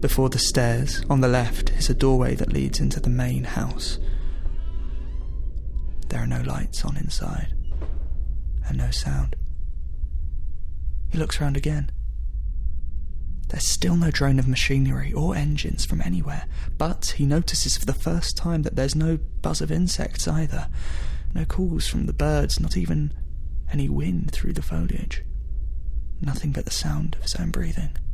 Before the stairs, on the left, is a doorway that leads into the main house. There are no lights on inside, and no sound. He looks round again. There's still no drone of machinery or engines from anywhere, but he notices for the first time that there's no buzz of insects either. No calls from the birds, not even any wind through the foliage. Nothing but the sound of his own breathing.